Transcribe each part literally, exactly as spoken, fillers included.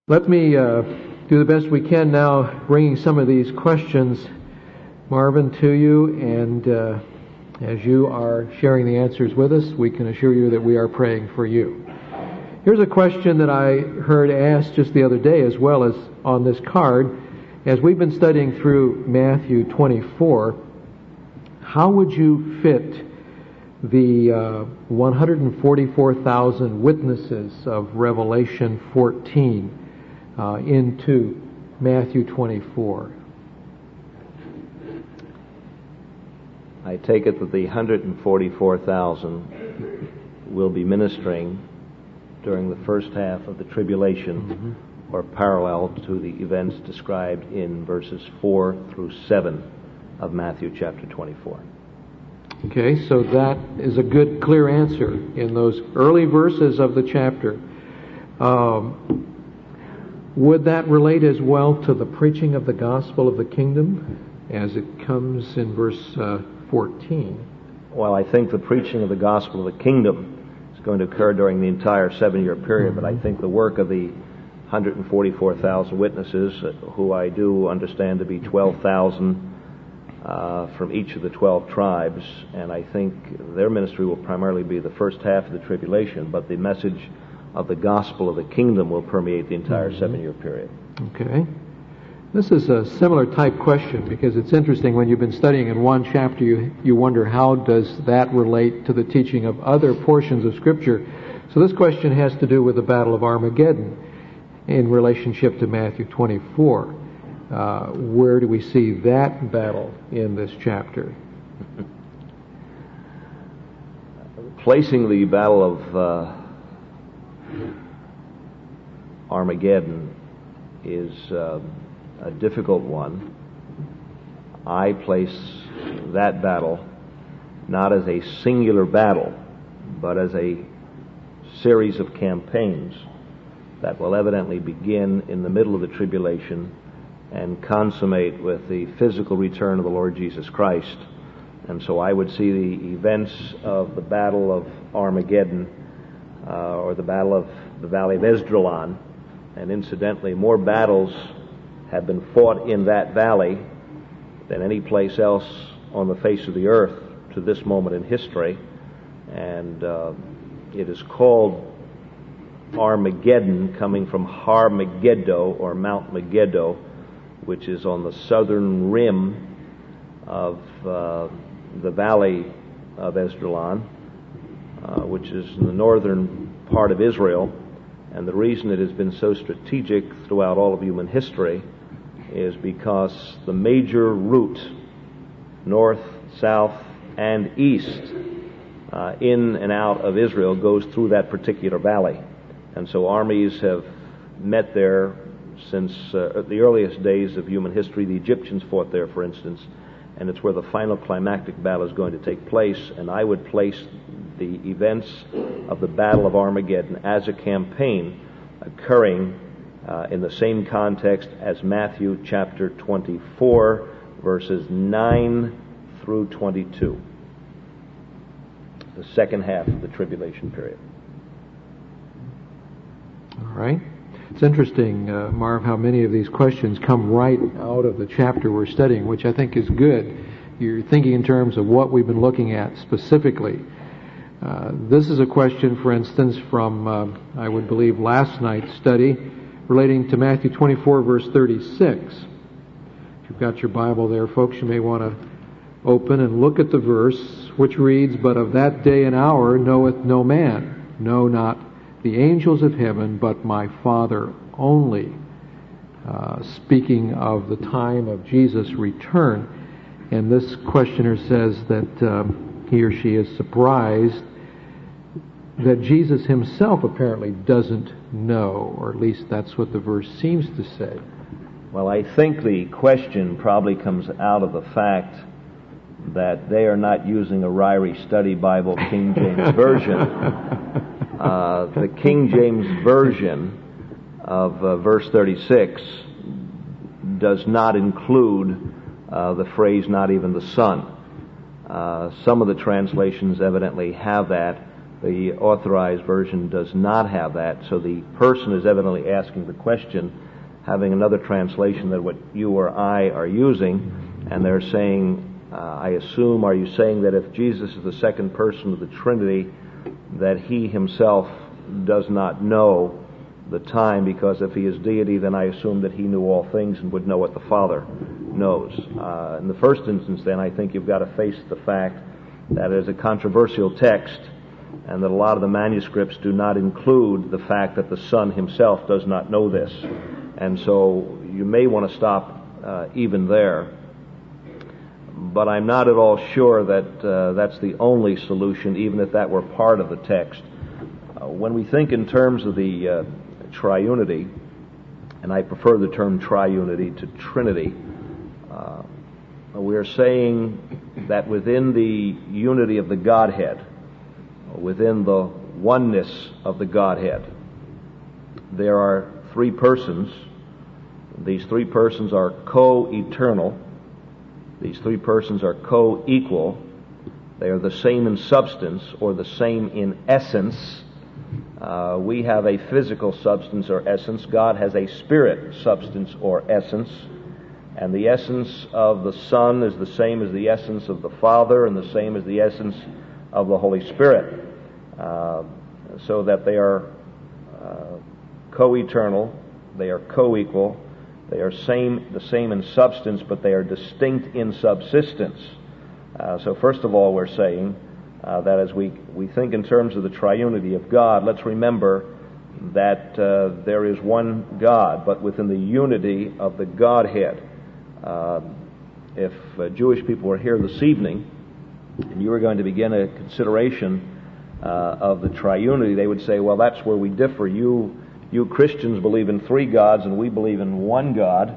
Let me uh, do the best we can now, bringing some of these questions, Marvin, to you. And uh, as you are sharing the answers with us, we can assure you that we are praying for you. Here's a question that I heard asked just the other day, as well as on this card. As we've been studying through Matthew twenty-four, how would you fit the uh, one hundred forty-four thousand witnesses of Revelation fourteen uh, into Matthew twenty-four? I take it that the one hundred forty-four thousand will be ministering during the first half of the tribulation, mm-hmm. or parallel to the events described in verses four through seven of Matthew chapter twenty-four. Okay, so that is a good, clear answer in those early verses of the chapter. Um, would that relate as well to the preaching of the gospel of the kingdom as it comes in verse uh, fourteen? Well, I think the preaching of the gospel of the kingdom is going to occur during the entire seven-year period, mm-hmm. but I think the work of the one hundred forty-four thousand witnesses, who I do understand to be twelve thousand Uh, from each of the twelve tribes, and I think their ministry will primarily be the first half of the tribulation, but the message of the gospel of the kingdom will permeate the entire mm-hmm. seven-year period. Okay. This is a similar type question, because it's interesting when you've been studying in one chapter, you, you wonder how does that relate to the teaching of other portions of Scripture. So this question has to do with the Battle of Armageddon in relationship to Matthew twenty-four. Uh, where do we see that battle in this chapter? Placing the Battle of uh, Armageddon is uh, a difficult one. I place that battle not as a singular battle, but as a series of campaigns that will evidently begin in the middle of the tribulation and consummate with the physical return of the Lord Jesus Christ. And so I would see the events of the Battle of Armageddon, uh, or the Battle of the Valley of Esdraelon, and incidentally, more battles have been fought in that valley than any place else on the face of the earth to this moment in history. And uh, it is called Armageddon, coming from Har Megiddo, or Mount Megiddo, which is on the southern rim of uh, the valley of Esdraelon, uh, which is in the northern part of Israel. And the reason it has been so strategic throughout all of human history is because the major route, north, south, and east, uh, in and out of Israel, goes through that particular valley. And so armies have met there since uh, the earliest days of human history. The Egyptians fought there, for instance, and it's where the final climactic battle is going to take place. And I would place the events of the Battle of Armageddon as a campaign occurring uh, in the same context as Matthew chapter twenty-four, verses nine through twenty-two, the second half of the tribulation period. All right. It's interesting, uh, Marv, how many of these questions come right out of the chapter we're studying, which I think is good. You're thinking in terms of what we've been looking at specifically. Uh, this is a question, for instance, from, uh, I would believe, last night's study relating to Matthew twenty-four, verse thirty-six. If you've got your Bible there, folks, you may want to open and look at the verse, which reads, "But of that day and hour knoweth no man, no, not the angels of heaven, but my Father only," uh, speaking of the time of Jesus' return. And this questioner says that um, he or she is surprised that Jesus himself apparently doesn't know, or at least that's what the verse seems to say. Well, I think the question probably comes out of the fact that they are not using a Ryrie Study Bible King James Version. Uh, the King James Version of uh, verse thirty-six does not include uh, the phrase, "not even the Son." Uh, some of the translations evidently have that. The Authorized Version does not have that, so the person is evidently asking the question, having another translation than what you or I are using, and they're saying, uh, I assume, are you saying that if Jesus is the second person of the Trinity, that he himself does not know the time, because if he is deity, then I assume that he knew all things and would know what the Father knows. Uh, in the first instance, then, I think you've got to face the fact that it is a controversial text, and that a lot of the manuscripts do not include the fact that the Son himself does not know this. And so you may want to stop uh, even there. But I'm not at all sure that uh, that's the only solution, even if that were part of the text. Uh, when we think in terms of the uh, triunity, and I prefer the term triunity to Trinity, uh, we are saying that within the unity of the Godhead, within the oneness of the Godhead, there are three persons. These three persons are co-eternal. These three persons are co-equal. They are the same in substance, or the same in essence. Uh, we have a physical substance or essence. God has a spirit substance or essence. And the essence of the Son is the same as the essence of the Father, and the same as the essence of the Holy Spirit. Uh, so that they are uh, co-eternal, they are co-equal, they are same the same in substance, but they are distinct in subsistence. Uh, so first of all, we're saying uh, that as we, we think in terms of the triunity of God, let's remember that uh, there is one God, but within the unity of the Godhead. Uh, if uh, Jewish people were here this evening, and you were going to begin a consideration uh, of the triunity, they would say, well, that's where we differ. You you Christians believe in three gods, and we believe in one God.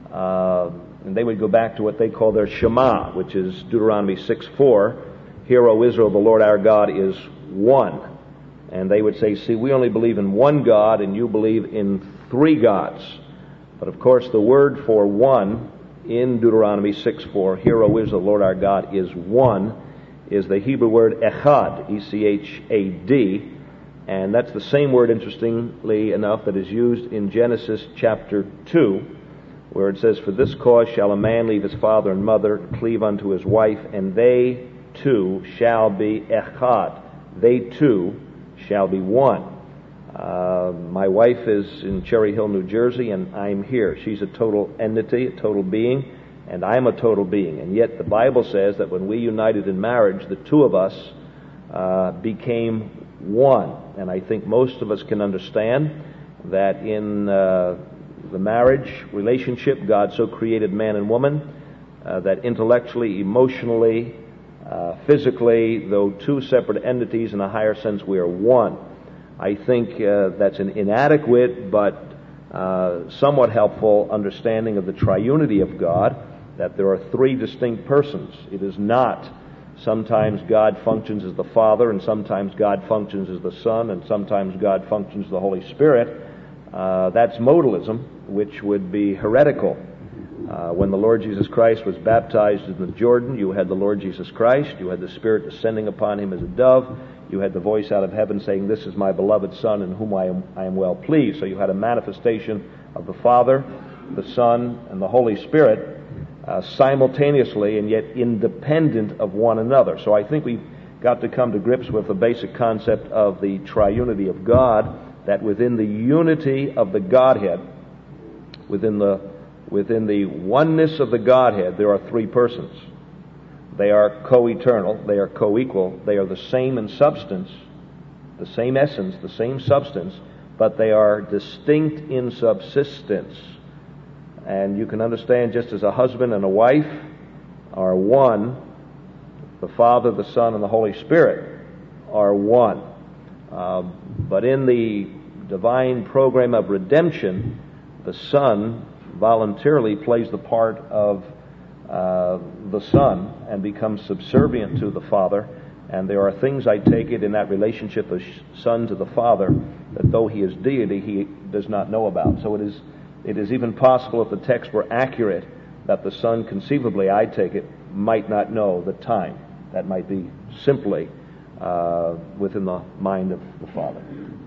Uh, and they would go back to what they call their Shema, which is Deuteronomy six four. Hear, O Israel, the Lord our God is one. And they would say, see, we only believe in one God, and you believe in three gods. But of course, the word for one in Deuteronomy six four, Hear, O Israel, the Lord our God is one, is the Hebrew word echad, E C H A D, and that's the same word, interestingly enough, that is used in Genesis chapter two, where it says, For this cause shall a man leave his father and mother, cleave unto his wife, and they two shall be echad. They two shall be one. Uh, my wife is in Cherry Hill, New Jersey, and I'm here. She's a total entity, a total being, and I'm a total being. And yet the Bible says that when we united in marriage, the two of us uh, became one. And I think most of us can understand that in uh, the marriage relationship, God so created man and woman uh, that intellectually, emotionally, uh, physically, though two separate entities, in a higher sense, we are one. I think uh, that's an inadequate but uh, somewhat helpful understanding of the triunity of God, that there are three distinct persons. It is not sometimes God functions as the Father, and sometimes God functions as the Son, and sometimes God functions as the Holy Spirit. Uh, that's modalism, which would be heretical. Uh, when the Lord Jesus Christ was baptized in the Jordan, you had the Lord Jesus Christ, you had the Spirit descending upon him as a dove, you had the voice out of heaven saying, This is my beloved Son in whom I am, I am well pleased. So you had a manifestation of the Father, the Son, and the Holy Spirit uh, simultaneously and yet independent of one another. So I think we've got to come to grips with the basic concept of the triunity of God, that within the unity of the Godhead, within the within the oneness of the Godhead, there are three persons. They are co-eternal, they are co-equal, they are the same in substance, the same essence, the same substance, but they are distinct in subsistence. And you can understand, just as a husband and a wife are one, the Father, the Son, and the Holy Spirit are one. Uh, but in the divine program of redemption, the Son voluntarily plays the part of uh, the Son and becomes subservient to the Father. And there are things, I take it, in that relationship of Son to the Father that though he is deity, he does not know about. So it is it is even possible, if the text were accurate, that the Son conceivably, I take it, might not know the time. That might be simply uh, within the mind of the Father.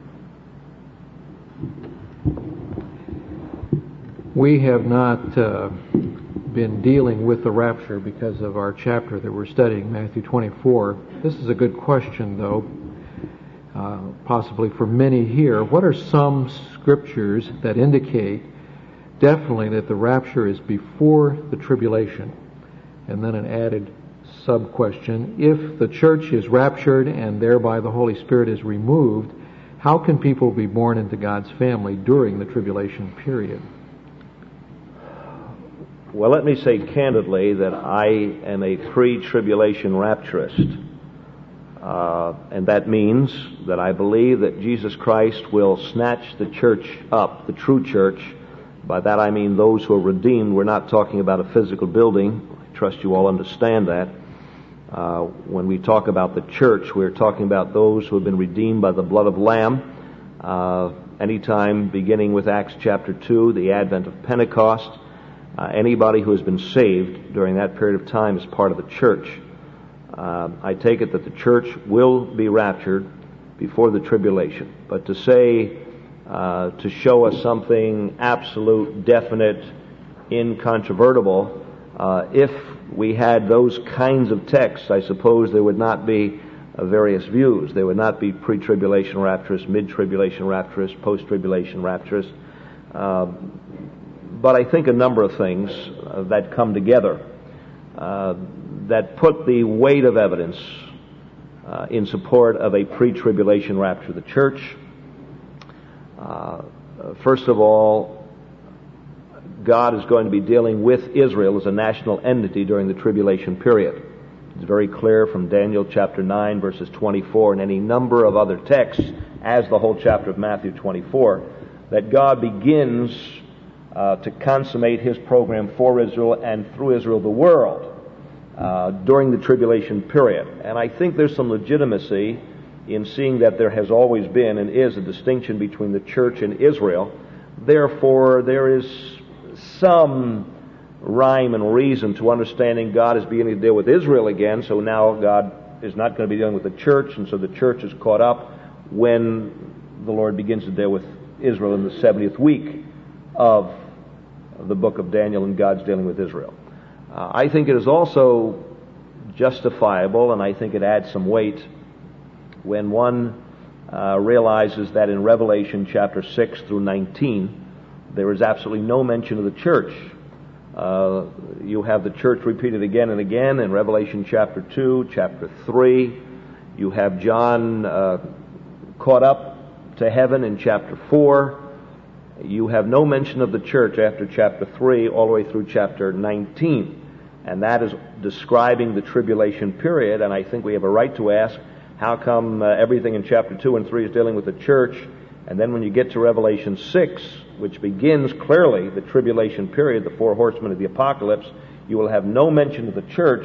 We have not uh, been dealing with the rapture because of our chapter that we're studying, Matthew twenty-four. This is a good question, though, uh, possibly for many here. What are some scriptures that indicate definitely that the rapture is before the tribulation? And then an added sub-question: if the church is raptured and thereby the Holy Spirit is removed, how can people be born into God's family during the tribulation period? Well, let me say candidly that I am a pre-tribulation rapturist. Uh, and that means that I believe that Jesus Christ will snatch the church up, the true church. By that I mean those who are redeemed. We're not talking about a physical building. I trust you all understand that. Uh, when we talk about the church, we're talking about those who have been redeemed by the blood of Lamb. Uh, anytime beginning with Acts chapter two, the advent of Pentecost, uh, anybody who has been saved during that period of time is part of the church. Uh, I take it that the church will be raptured before the tribulation. But to say, uh, to show us something absolute, definite, incontrovertible, uh, if we had those kinds of texts, I suppose there would not be uh, various views. There would not be pre-tribulation rapturists, mid-tribulation rapturists, post-tribulation rapturists. Uh, but I think a number of things uh, that come together uh, that put the weight of evidence uh, in support of a pre-tribulation rapture of the church. Uh, first of all, God is going to be dealing with Israel as a national entity during the tribulation period. It's very clear from Daniel chapter nine, verses twenty-four, and any number of other texts, as the whole chapter of Matthew twenty-four, that God begins uh, to consummate His program for Israel and through Israel the world uh, during the tribulation period. And I think there's some legitimacy in seeing that there has always been and is a distinction between the church and Israel. Therefore, there is some rhyme and reason to understanding God is beginning to deal with Israel again, so now God is not going to be dealing with the church, and so the church is caught up when the Lord begins to deal with Israel in the seventieth week of the book of Daniel, and God's dealing with Israel. Uh, I think it is also justifiable, and I think it adds some weight, when one uh, realizes that in Revelation chapter six through nineteen, there is absolutely no mention of the church. Uh, you have the church repeated again and again in Revelation chapter two, chapter three. You have John uh, caught up to heaven in chapter four. You have no mention of the church after chapter three all the way through chapter nineteen. And that is describing the tribulation period, and I think we have a right to ask, how come uh, everything in chapter two and three is dealing with the church, and then when you get to Revelation six, which begins clearly the tribulation period, the four horsemen of the apocalypse, you will have no mention of the church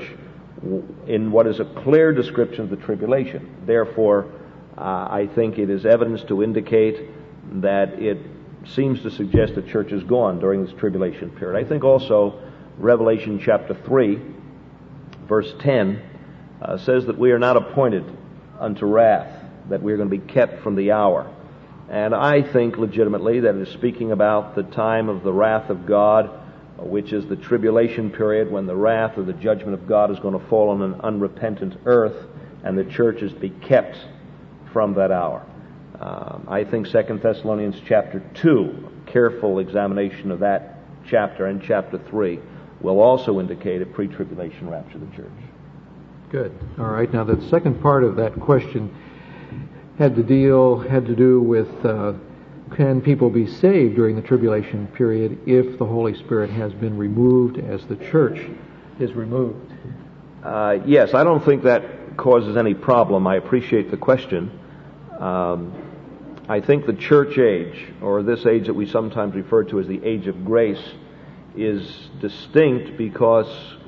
in what is a clear description of the tribulation. Therefore, uh, I think it is evidence to indicate that it seems to suggest the church is gone during this tribulation period. I think also Revelation chapter three, verse ten, uh, says that we are not appointed unto wrath, that we are going to be kept from the hour. And I think legitimately that it is speaking about the time of the wrath of God, which is the tribulation period when the wrath or the judgment of God is going to fall on an unrepentant earth, and the church is to be kept from that hour. Uh, I think Second Thessalonians chapter two, careful examination of that chapter and chapter three, will also indicate a pre-tribulation rapture of the church. Good. All right. Now, the second part of that question had to deal, had to do with uh, can people be saved during the tribulation period if the Holy Spirit has been removed as the church is removed? Uh, yes, I don't think that causes any problem. I appreciate the question. Um, I think the church age, or this age that we sometimes refer to as the age of grace, is distinct because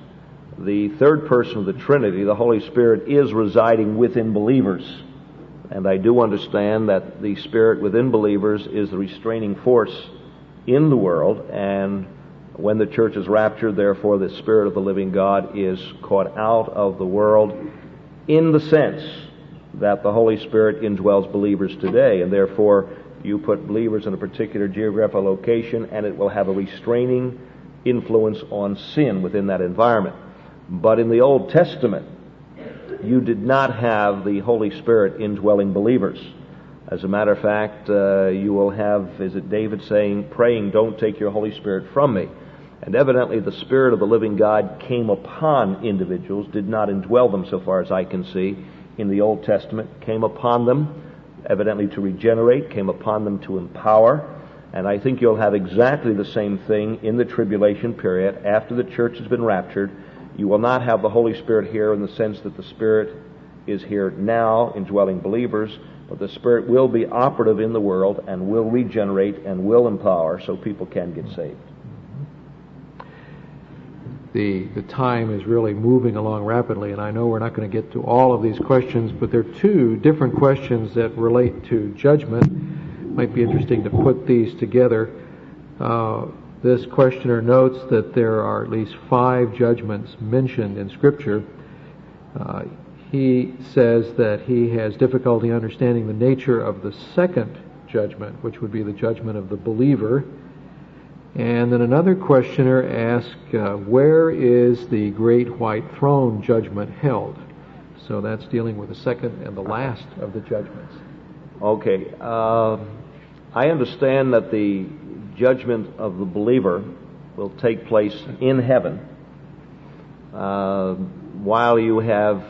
the third person of the Trinity, the Holy Spirit, is residing within believers. And I do understand that the Spirit within believers is the restraining force in the world, and when the church is raptured, therefore the Spirit of the living God is caught out of the world in the sense that the Holy Spirit indwells believers today, and therefore you put believers in a particular geographical location and it will have a restraining influence on sin within that environment. But in the Old Testament, you did not have the Holy Spirit indwelling believers. As a matter of fact, uh, you will have, is it David saying, praying, "Don't take your Holy Spirit from me." And evidently the Spirit of the living God came upon individuals, did not indwell them so far as I can see, in the Old Testament, came upon them, evidently to regenerate, came upon them to empower. And I think you'll have exactly the same thing in the tribulation period. After the church has been raptured, you will not have the Holy Spirit here in the sense that the Spirit is here now indwelling believers, but the Spirit will be operative in the world and will regenerate and will empower so people can get saved. The, the time is really moving along rapidly, and I know we're not going to get to all of these questions, but there are two different questions that relate to judgment. It might be interesting to put these together. Uh, this questioner notes that there are at least five judgments mentioned in Scripture. Uh, he says that he has difficulty understanding the nature of the second judgment, which would be the judgment of the believer. And then another questioner asks, uh, where is the great white throne judgment held? So that's dealing with the second and the last of the judgments. Okay. Uh, I understand that the judgment of the believer will take place in heaven, uh, while you have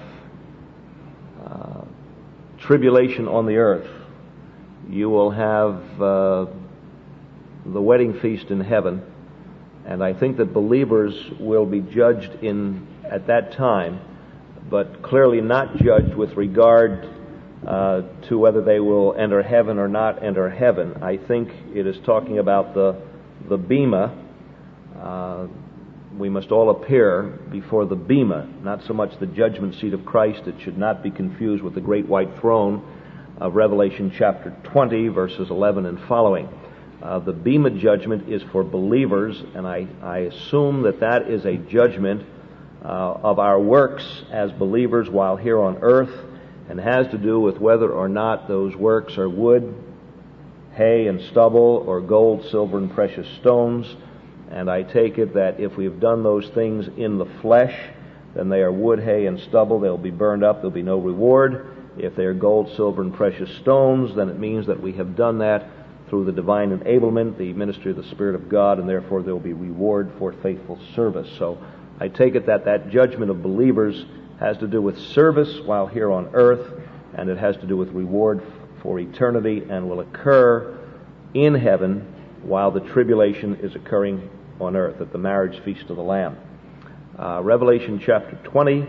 uh, tribulation on the earth. You will have uh, the wedding feast in heaven, and I think that believers will be judged in at that time, but clearly not judged with regard uh, to whether they will enter heaven or not enter heaven. I think it is talking about the the bema. Uh, we must all appear before the bema, not so much the judgment seat of Christ. It should not be confused with the great white throne of Revelation chapter twenty, verses eleven and following. Uh, the Bema judgment is for believers, and I, I assume that that is a judgment uh, of our works as believers while here on earth, and has to do with whether or not those works are wood, hay, and stubble, or gold, silver, and precious stones. And I take it that if we've done those things in the flesh, then they are wood, hay, and stubble. They'll be burned up. There'll be no reward. If they are gold, silver, and precious stones, then it means that we have done that through the divine enablement, the ministry of the Spirit of God, and therefore there will be reward for faithful service. So I take it that that judgment of believers has to do with service while here on earth, and it has to do with reward for eternity, and will occur in heaven while the tribulation is occurring on earth at the marriage feast of the Lamb. Uh, Revelation chapter twenty,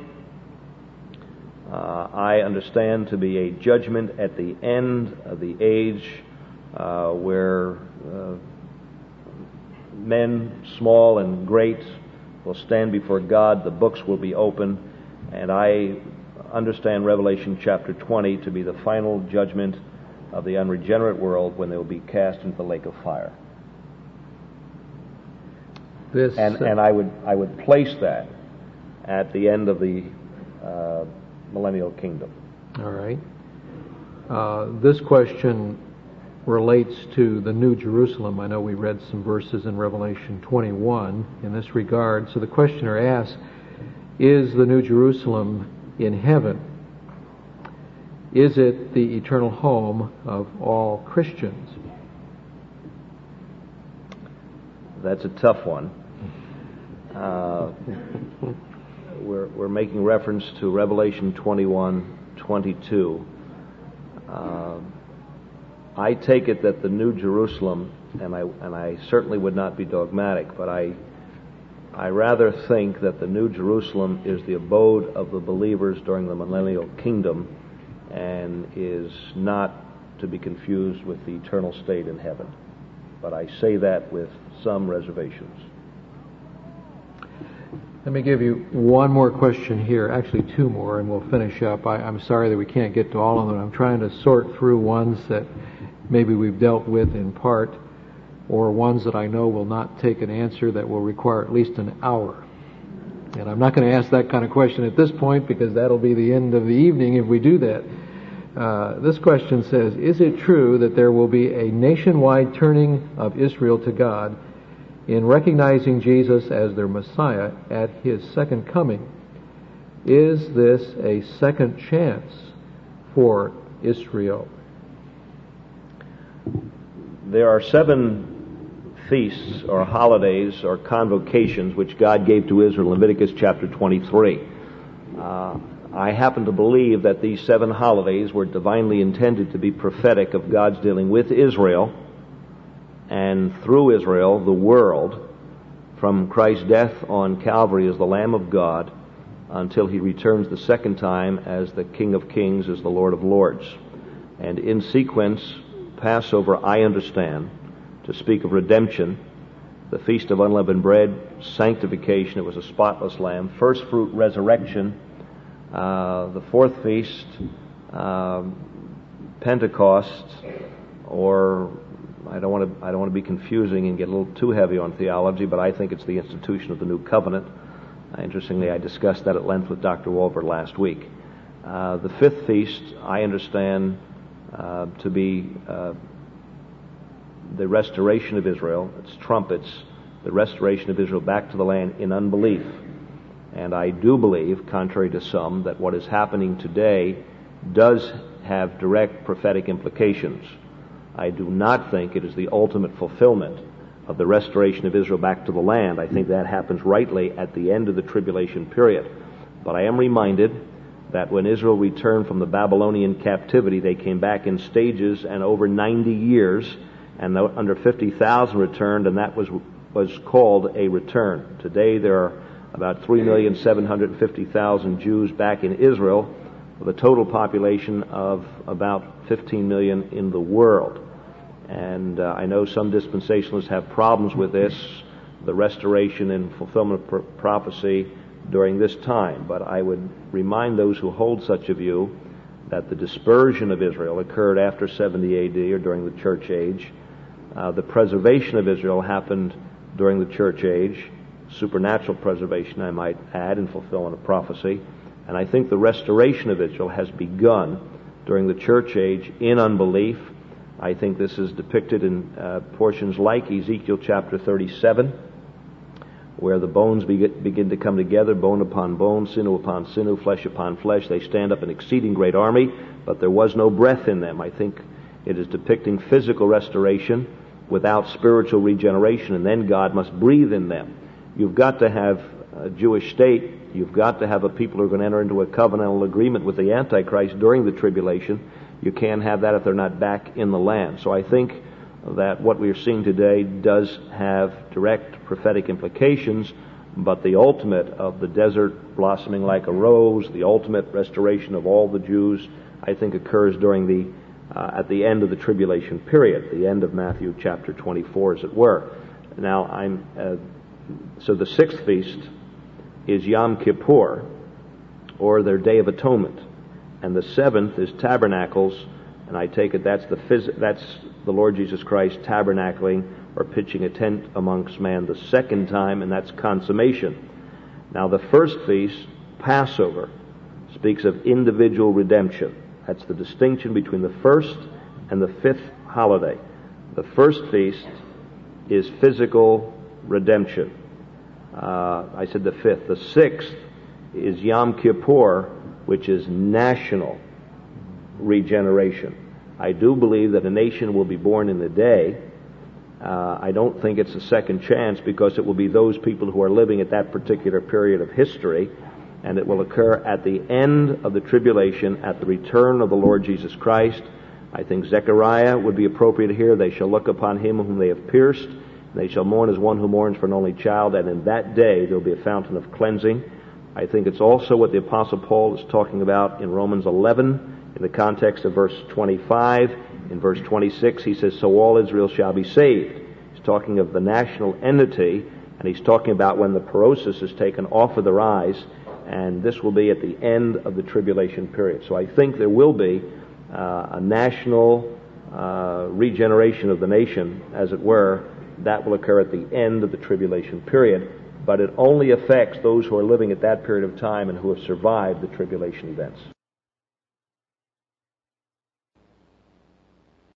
uh, I understand to be a judgment at the end of the age, Uh, where uh, men, small and great, will stand before God. The books will be open, and I understand Revelation chapter twenty to be the final judgment of the unregenerate world when they will be cast into the lake of fire. This, and and I would I would place that at the end of the uh, millennial kingdom. All right. Uh, this question relates to the New Jerusalem. I know we read some verses in Revelation twenty-one in this regard. So the questioner asks, is the New Jerusalem in heaven? Is it the eternal home of all Christians? That's a tough one. Uh, we're, we're making reference to Revelation twenty-one twenty-two. Uh, I take it that the New Jerusalem, and I and I certainly would not be dogmatic, but I I rather think that the New Jerusalem is the abode of the believers during the millennial kingdom, and is not to be confused with the eternal state in heaven. But I say that with some reservations. Let me give you one more question here, actually two more, and we'll finish up. I, I'm sorry that we can't get to all of them. I'm trying to sort through ones that maybe we've dealt with in part, or ones that I know will not take an answer that will require at least an hour. And I'm not going to ask that kind of question at this point, because that'll be the end of the evening if we do that. Uh, this question says, is it true that there will be a nationwide turning of Israel to God in recognizing Jesus as their Messiah at his second coming? Is this a second chance for Israel? There are seven feasts or holidays or convocations which God gave to Israel in Leviticus chapter twenty-three. Uh, I happen to believe that these seven holidays were divinely intended to be prophetic of God's dealing with Israel and through Israel, the world, from Christ's death on Calvary as the Lamb of God until he returns the second time as the King of Kings, as the Lord of Lords. And in sequence, Passover, I understand, to speak of redemption, the Feast of Unleavened Bread, sanctification, it was a spotless lamb, first fruit resurrection, uh, the fourth feast, uh, Pentecost, or I don't want to I don't want to be confusing and get a little too heavy on theology, but I think it's the institution of the New Covenant. Uh, interestingly, I discussed that at length with Doctor Walver last week. Uh, the fifth feast, I understand uh, to be uh, the restoration of Israel. It's trumpets, the restoration of Israel back to the land in unbelief. And I do believe, contrary to some, that what is happening today does have direct prophetic implications. I do not think it is the ultimate fulfillment of the restoration of Israel back to the land. I think that happens rightly at the end of the tribulation period. But I am reminded that when Israel returned from the Babylonian captivity, they came back in stages and over ninety years, and under fifty thousand returned, and that was was called a return. Today there are about three million seven hundred fifty thousand Jews back in Israel, with a total population of about fifteen million in the world. And uh, I know some dispensationalists have problems with this, the restoration and fulfillment of pro- prophecy during this time. But I would remind those who hold such a view that the dispersion of Israel occurred after seventy A D or during the church age. Uh, the preservation of Israel happened during the church age, supernatural preservation, I might add, in fulfillment of prophecy. And I think the restoration of Israel has begun during the church age in unbelief. I think this is depicted in uh, portions like Ezekiel chapter thirty-seven, where the bones begin, begin to come together, bone upon bone, sinew upon sinew, flesh upon flesh. They stand up an exceeding great army, but there was no breath in them. I think it is depicting physical restoration without spiritual regeneration, and then God must breathe in them. You've got to have a Jewish state. You've got to have a people who are going to enter into a covenantal agreement with the Antichrist during the tribulation. You can't have that if they're not back in the land. So I think that what we are seeing today does have direct prophetic implications, but the ultimate of the desert blossoming like a rose, the ultimate restoration of all the Jews, I think occurs during the uh, at the end of the tribulation period, the end of Matthew chapter twenty-four, as it were. Now, I'm uh, so the sixth feast is Yom Kippur, or their Day of Atonement, and the seventh is Tabernacles, and I take it that's the phys- that's the Lord Jesus Christ tabernacling or pitching a tent amongst man the second time, and that's consummation. Now, the first feast, Passover, speaks of individual redemption. That's the distinction between the first and the fifth holiday. The first feast is physical redemption. Uh, I said the fifth. The sixth is Yom Kippur, which is national regeneration. I do believe that a nation will be born in the day. Uh, I don't think it's a second chance, because it will be those people who are living at that particular period of history, and it will occur at the end of the tribulation, at the return of the Lord Jesus Christ. I think Zechariah would be appropriate here. They shall look upon him whom they have pierced, and they shall mourn as one who mourns for an only child, and in that day there will be a fountain of cleansing. I think it's also what the Apostle Paul is talking about in Romans eleven, in the context of verse twenty-five. In verse twenty-six, he says, so all Israel shall be saved. He's talking of the national entity, and he's talking about when the porosis is taken off of their eyes, and this will be at the end of the tribulation period. So I think there will be uh, a national uh, regeneration of the nation, as it were, that will occur at the end of the tribulation period, but it only affects those who are living at that period of time and who have survived the tribulation events.